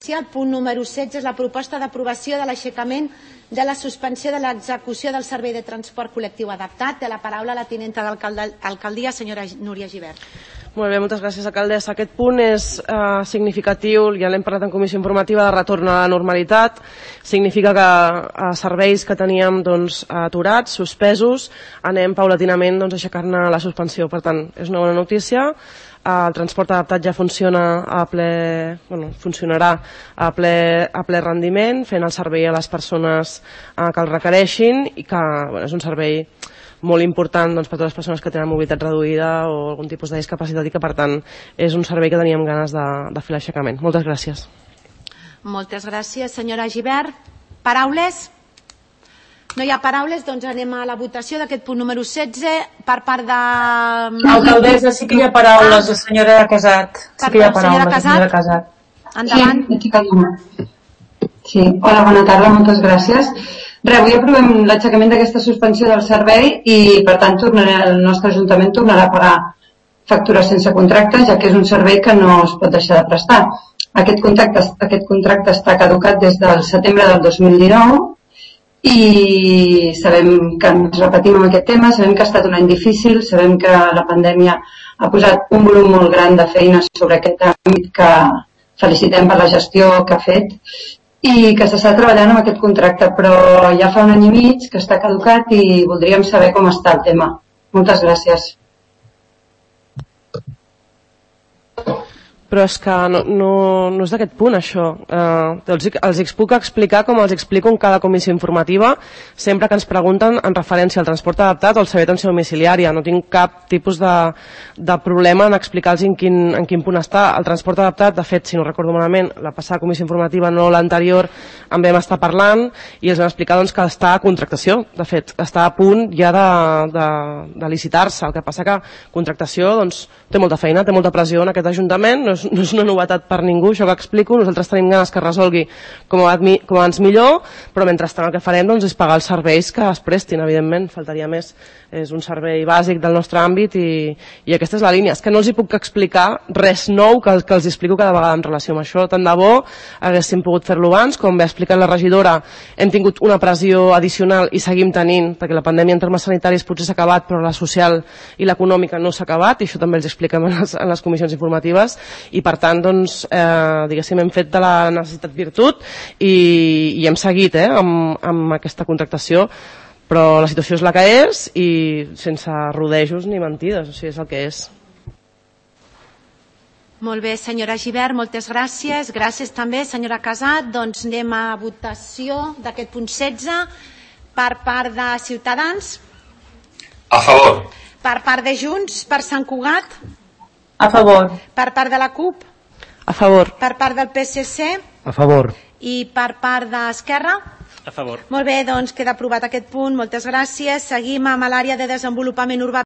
El punt número 16 és la proposta d'aprovació de l'aixecament de la suspensió de l'execució del servei de transport col·lectiu adaptat. Té la paraula la tinenta d'alcaldia, senyora Núria Gibert. Molt bé, moltes gràcies, alcaldessa. Aquest punt és significatiu, ja l'hem parlat en comissió informativa, de retorn a la normalitat. Significa que serveis que teníem aturats, suspesos, anem paulatinament a aixecar-ne la suspensió. Per tant, és una bona notícia. El transport adaptat ja funciona funcionarà a ple rendiment, fent el servei a les persones que el requereixin i que és un servei molt important per a totes les persones que tenen mobilitat reduïda o algun tipus de discapacitat i que per tant és un servei que teníem ganes de fer l'aixecament. Moltes gràcies. Moltes gràcies, senyora Gibert. Paraules? No hi ha paraules, doncs anem a la votació d'aquest punt número 16 per part de... Alcaldessa, sí que hi ha paraules, la senyora Casat. Sí que hi ha paraules, la senyora Casat. Endavant. Sí, hola, bona tarda, moltes gràcies. Avui aprovem l'aixecament d'aquesta suspensió del servei i, per tant, el nostre Ajuntament tornarà a pagar factures sense contracte, ja que és un servei que no es pot deixar de prestar. Aquest contracte està caducat des del setembre del 2019 i sabem que ens repetim amb aquest tema, sabem que ha estat un any difícil, sabem que la pandèmia ha posat un volum molt gran de feina sobre aquest àmbit que felicitem per la gestió que ha fet i que s'està treballant amb aquest contracte, però ja fa un any i mig que està caducat i voldríem saber com està el tema. Moltes gràcies. Però és que no és d'aquest punt, això. Els puc explicar com els explico en cada comissió informativa sempre que ens pregunten en referència al transport adaptat o al servei d'atenció domiciliària. No tinc cap tipus de problema en explicar-los en quin punt està. El transport adaptat, de fet, si no recordo malament, la passada comissió informativa, no l'anterior, en vam estar parlant i els vam explicar que està a contractació. De fet, està a punt ja de licitar-se. El que passa que contractació té molta feina, té molta pressió en aquest Ajuntament, no és una novetat per ningú, això que explico. Nosaltres tenim ganes que es resolgui com abans millor, però mentrestant el que farem és pagar els serveis que es prestin, evidentment, faltaria més. És un servei bàsic del nostre àmbit i aquesta és la línia. És que no els hi puc explicar res nou que els explico cada vegada en relació amb això. Tant de bo haguéssim pogut fer-lo abans, com bé ha explicat la regidora, hem tingut una pressió addicional i seguim tenint, perquè la pandèmia en termes sanitaris potser s'ha acabat, però la social i l'econòmica no s'ha acabat, i això també els expliquem en les comissions informatives, i per tant, diguéssim, hem fet de la necessitat virtut i hem seguit amb aquesta contractació, però la situació és la que és i sense rodejos ni mentides, o sigui, és el que és. Molt bé, senyora Gibert, moltes gràcies. Gràcies també, senyora Casat. Doncs anem a votació d'aquest punt 16 per part de Ciutadans. A favor. Per part de Junts, per Sant Cugat. A favor. Per part de la CUP. A favor. Per part del PSC. A favor. I per part d'Esquerra. A favor. Molt bé, doncs queda aprovat aquest punt. Moltes gràcies. Seguim amb l'àrea de desenvolupament urbà